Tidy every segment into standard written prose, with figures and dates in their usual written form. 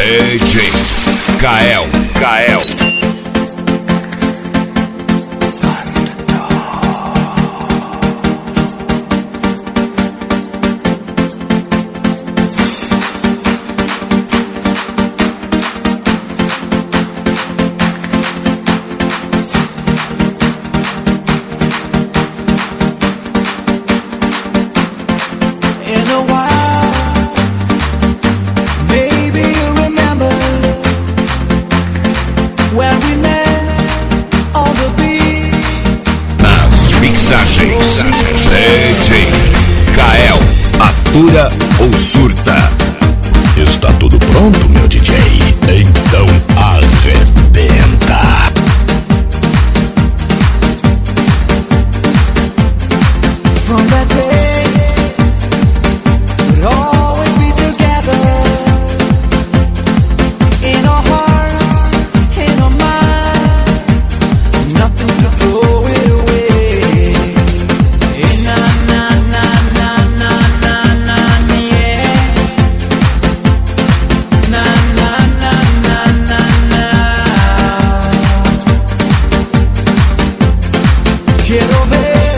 DJ Kael. In a while, maybe you remember when we met on the beach. Nas mixagens, DJ Kael. Atura ou surta? Está tudo pronto, meu DJ? Então arrebenta! From that day, we'd always be together. In our hearts, in our minds, nothing could throw it away. Na na na na na na na yeah. Na na na na na na. Quiero ver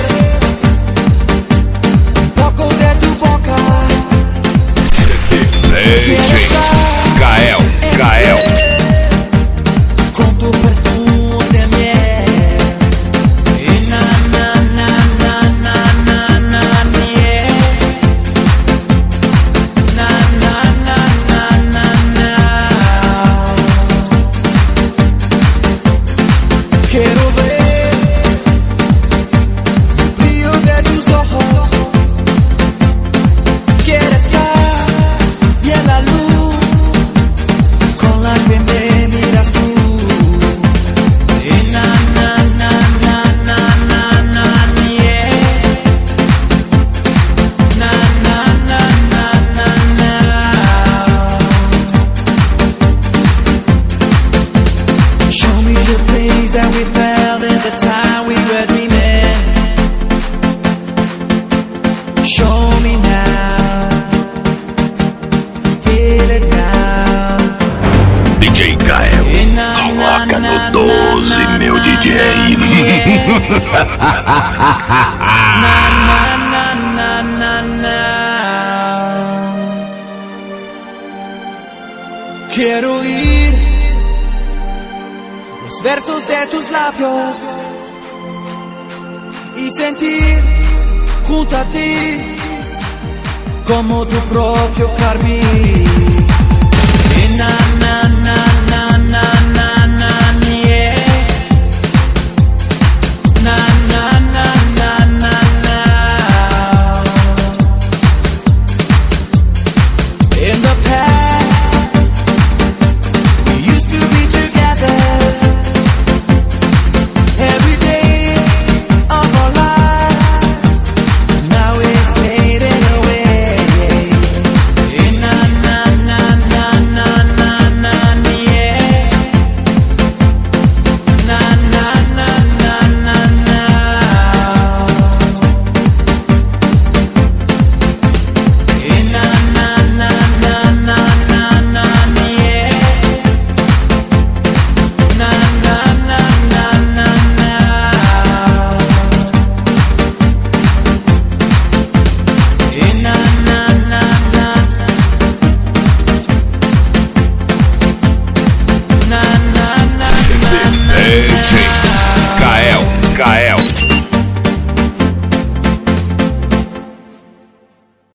un poco de tu boca. DJ Kael. Con tu perfume de miel. Na na na na na na na yeah. Na na na na na na. Quiero ver el brillo de tus ojos. Quiero estar y en la luz con la que me miras tú. Na na na na na na na yeah. Na na na na na na. Show me the place that we felt at the time we were dreaming. Show me now. Feel it now. DJ Kael, coloca no 12, meu DJ. Na na na na na na. Quiero oír los versos de tus labios y sentir junto a ti como tu propio carmín. Na na na na na na na yeah. Na na na na na na. In the past, we used to be together every day of our lives. Now it's fading away. Na na na na na na na yeah. Na na na na na na. Na na na na na na na yeah. Na na na na na na. Na na na na. Na na na na. DJ